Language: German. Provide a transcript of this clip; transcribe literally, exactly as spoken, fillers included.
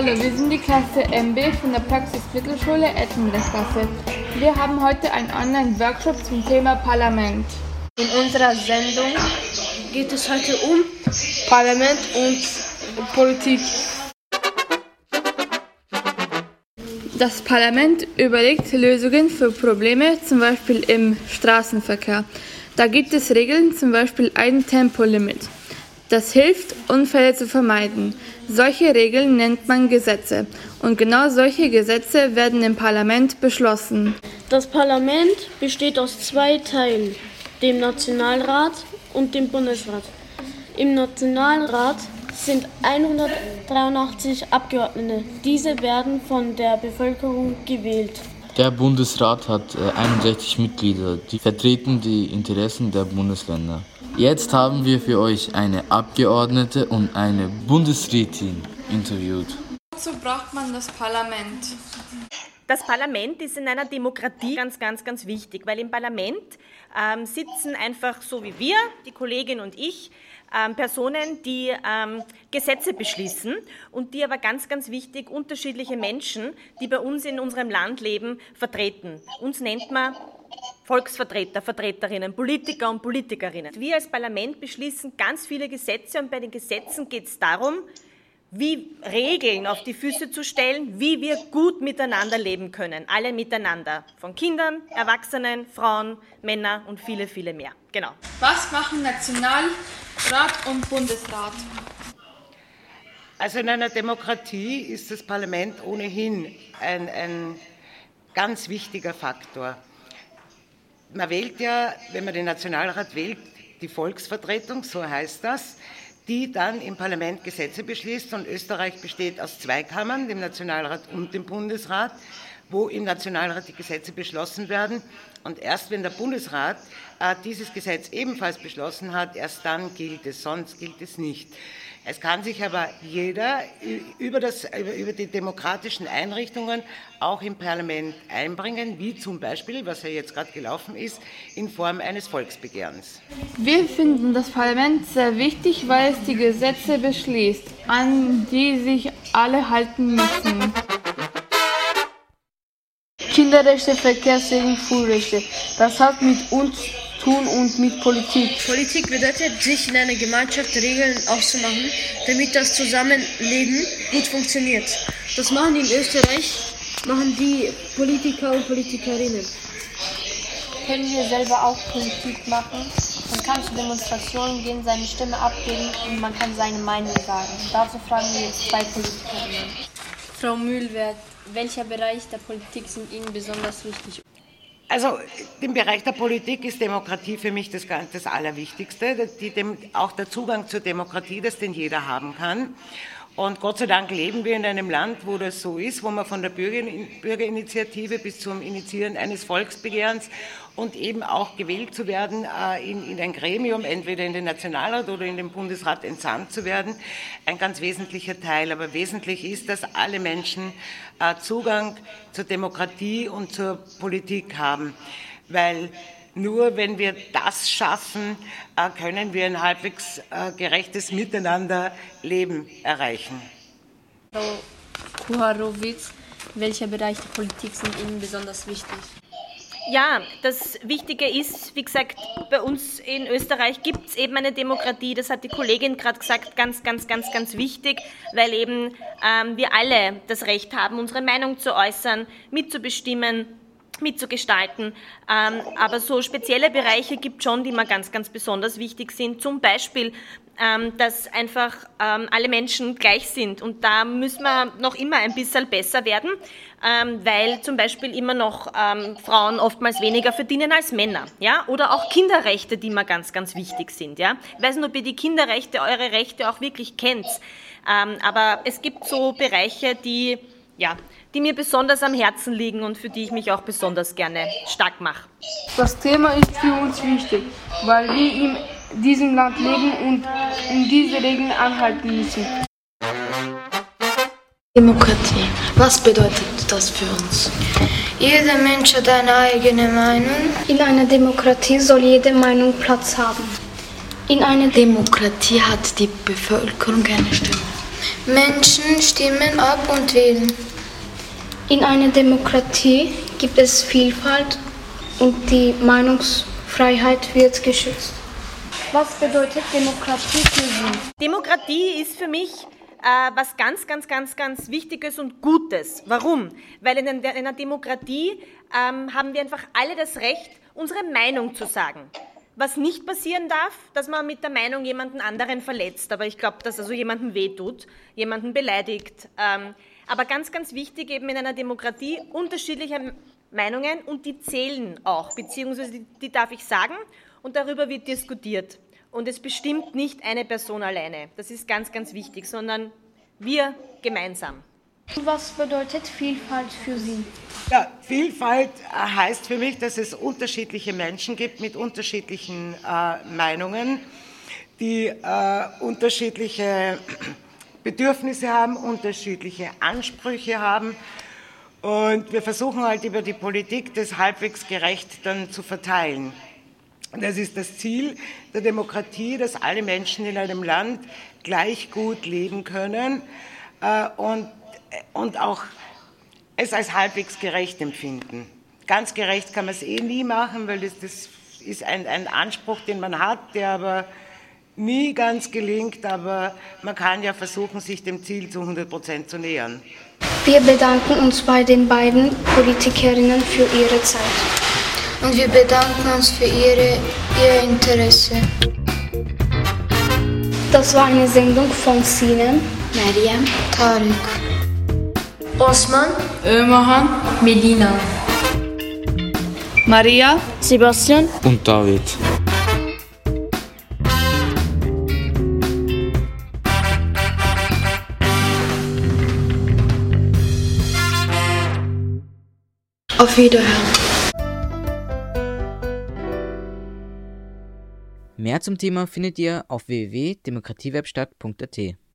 Hallo, wir sind die Klasse M B von der Praxis-Mittelschule Ettenbrechtgasse. Wir haben heute einen Online-Workshop zum Thema Parlament. In unserer Sendung geht es heute um Parlament und Politik. Das Parlament überlegt Lösungen für Probleme, zum Beispiel im Straßenverkehr. Da gibt es Regeln, zum Beispiel ein Tempolimit. Das hilft, Unfälle zu vermeiden. Solche Regeln nennt man Gesetze. Und genau solche Gesetze werden im Parlament beschlossen. Das Parlament besteht aus zwei Teilen, dem Nationalrat und dem Bundesrat. Im Nationalrat sind hundertdreiundachtzig Abgeordnete. Diese werden von der Bevölkerung gewählt. Der Bundesrat hat einundsechzig Mitglieder, die vertreten die Interessen der Bundesländer. Jetzt haben wir für euch eine Abgeordnete und eine Bundesrätin interviewt. Wozu braucht man das Parlament? Das Parlament ist in einer Demokratie ganz, ganz, ganz wichtig, weil im Parlament ähm, sitzen einfach so wie wir, die Kollegin und ich, ähm, Personen, die ähm, Gesetze beschließen und die aber ganz, ganz wichtig unterschiedliche Menschen, die bei uns in unserem Land leben, vertreten. Uns nennt man Volksvertreter, Vertreterinnen, Politiker und Politikerinnen. Wir als Parlament beschließen ganz viele Gesetze und bei den Gesetzen geht es darum, wie Regeln auf die Füße zu stellen, wie wir gut miteinander leben können. Alle miteinander. Von Kindern, Erwachsenen, Frauen, Männern und viele, viele mehr. Genau. Was machen Nationalrat und Bundesrat? Also in einer Demokratie ist das Parlament ohnehin ein, ein ganz wichtiger Faktor. Man wählt ja, wenn man den Nationalrat wählt, die Volksvertretung, so heißt das, die dann im Parlament Gesetze beschließt. Und Österreich besteht aus zwei Kammern, dem Nationalrat und dem Bundesrat, wo im Nationalrat die Gesetze beschlossen werden. Und erst wenn der Bundesrat äh, dieses Gesetz ebenfalls beschlossen hat, erst dann gilt es, sonst gilt es nicht. Es kann sich aber jeder über, das, über, über die demokratischen Einrichtungen auch im Parlament einbringen, wie zum Beispiel, was ja jetzt gerade gelaufen ist, in Form eines Volksbegehrens. Wir finden das Parlament sehr wichtig, weil es die Gesetze beschließt, an die sich alle halten müssen. Kinderrechte, Verkehrsregeln, Schulrechte. Das hat mit uns tun und mit Politik. Politik bedeutet, sich in einer Gemeinschaft Regeln auszumachen, damit das Zusammenleben gut funktioniert. Das machen in Österreich, machen die Politiker und Politikerinnen. Können wir selber auch Politik machen? Man kann zu Demonstrationen gehen, seine Stimme abgeben und man kann seine Meinung sagen. Dazu fragen wir jetzt zwei Politikerinnen. Frau Mühlwert, welcher Bereich der Politik sind Ihnen besonders wichtig? Also im Bereich der Politik ist Demokratie für mich das, das Allerwichtigste, die, dem, auch der Zugang zur Demokratie, das den jeder haben kann. Und Gott sei Dank leben wir in einem Land, wo das so ist, wo man von der Bürger, Bürgerinitiative bis zum Initiieren eines Volksbegehrens und eben auch gewählt zu werden, äh, in, in ein Gremium, entweder in den Nationalrat oder in den Bundesrat entsandt zu werden, ein ganz wesentlicher Teil. Aber wesentlich ist, dass alle Menschen äh, Zugang zur Demokratie und zur Politik haben, weil nur wenn wir das schaffen, äh, können wir ein halbwegs äh, gerechtes Miteinanderleben erreichen. Frau Kuharowitz, welcher Bereich der Politik sind Ihnen besonders wichtig? Ja, das Wichtige ist, wie gesagt, bei uns in Österreich gibt es eben eine Demokratie, das hat die Kollegin gerade gesagt, ganz, ganz, ganz, ganz wichtig, weil eben ähm, wir alle das Recht haben, unsere Meinung zu äußern, mitzubestimmen, mitzugestalten, ähm, aber so spezielle Bereiche gibt es schon, die mir ganz, ganz besonders wichtig sind, zum Beispiel, ähm, dass einfach ähm, alle Menschen gleich sind und da müssen wir noch immer ein bisschen besser werden, ähm, weil zum Beispiel immer noch ähm, Frauen oftmals weniger verdienen als Männer, ja, oder auch Kinderrechte, die mir ganz, ganz wichtig sind, ja. Ich weiß nicht, ob ihr die Kinderrechte, eure Rechte auch wirklich kennt, ähm, aber es gibt so Bereiche, die Ja, die mir besonders am Herzen liegen und für die ich mich auch besonders gerne stark mache. Das Thema ist für uns wichtig, weil wir in diesem Land leben und in diese Regeln anhalten müssen. Demokratie, was bedeutet das für uns? Jeder Mensch hat eine eigene Meinung. In einer Demokratie soll jede Meinung Platz haben. In einer Demokratie hat die Bevölkerung eine Stimme. Menschen stimmen ab und wählen. In einer Demokratie gibt es Vielfalt und die Meinungsfreiheit wird geschützt. Was bedeutet Demokratie für Sie? Demokratie ist für mich äh, was ganz, ganz, ganz, ganz Wichtiges und Gutes. Warum? Weil in einer, in einer Demokratie ähm, haben wir einfach alle das Recht, unsere Meinung zu sagen. Was nicht passieren darf, dass man mit der Meinung jemanden anderen verletzt. Aber ich glaube, dass also jemandem wehtut, jemanden beleidigt. Ähm, aber ganz, ganz wichtig eben in einer Demokratie unterschiedliche Meinungen und die zählen auch, beziehungsweise die, die darf ich sagen und darüber wird diskutiert. Und es bestimmt nicht eine Person alleine. Das ist ganz, ganz wichtig, sondern wir gemeinsam. Was bedeutet Vielfalt für Sie? Ja, Vielfalt heißt für mich, dass es unterschiedliche Menschen gibt mit unterschiedlichen äh, Meinungen, die äh, unterschiedliche Bedürfnisse haben, unterschiedliche Ansprüche haben. Und wir versuchen halt über die Politik das halbwegs gerecht dann zu verteilen. Das ist das Ziel der Demokratie, dass alle Menschen in einem Land gleich gut leben können äh, und, und auch es als halbwegs gerecht empfinden. Ganz gerecht kann man es eh nie machen, weil das, das ist ein, ein Anspruch, den man hat, der aber nie ganz gelingt, aber man kann ja versuchen, sich dem Ziel zu hundert Prozent zu nähern. Wir bedanken uns bei den beiden Politikerinnen für ihre Zeit. Und wir bedanken uns für ihre, ihr Interesse. Das war eine Sendung von Sinem, Meryem, Tarık, Osman, Ömerhan, Melina, Maria, Sebastian Und David. Auf Wiederhören. Mehr zum Thema findet ihr auf w w w punkt demokratiewerkstatt punkt a t.